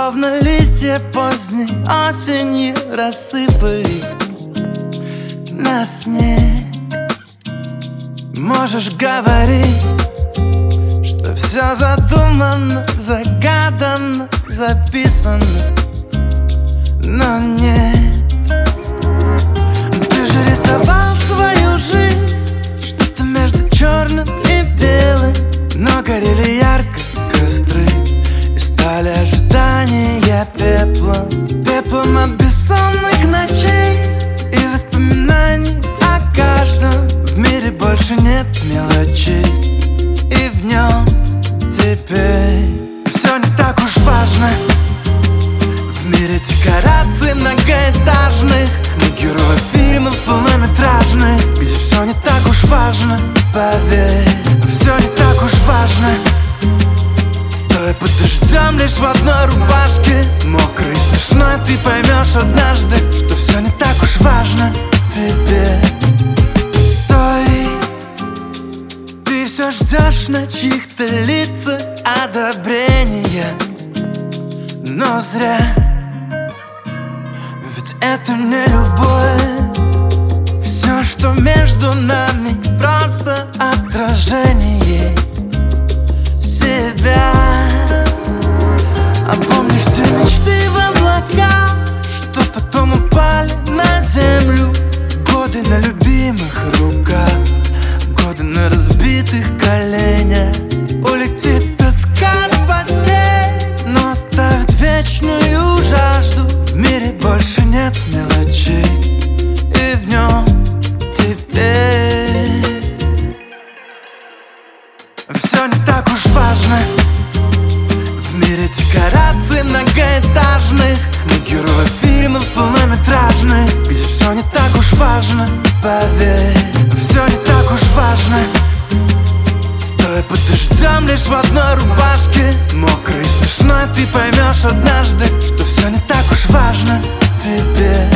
словно листья поздней осенью рассыпались на снег. Можешь говорить, что все задумано, загадано, записано, но нет. Ты же рисовал свою жизнь, что-то между черным и белым, но горели ярко костры и стали ожидания пеплом. Пеплом от бессонных ночей и воспоминаний о каждом. В мире больше нет мелочей, и в нем теперь все не так уж важно. В мире декораций многоэтажных, мы герои фильмов полнометражных, где все не так уж важно, поверь, все не так уж важно. Стоя под дождем лишь в одной рубашке, мокрый и смешной, ты поймешь однажды, что все не так уж важно тебе. Стой, ты все ждешь на чьих-то лицах одобрения, но зря, ведь это не любовь. Все, что между нами, просто отражение себя. А помнишь те мечты в облаках, что потом упали на землю? Годы на любимых руках, годы на разбитых коленях. Улетит тоска от потерь, но оставит вечную жажду. В мире больше нет мелочей, и в нем теперь все не так уж важно. В мире декораций многоэтажных, мы герои фильмов полнометражных, где все не так уж важно, поверь, все не так уж важно. Стоя под дождем лишь в одной рубашке, мокрый и смешной, ты поймешь однажды, что все не так уж важно тебе.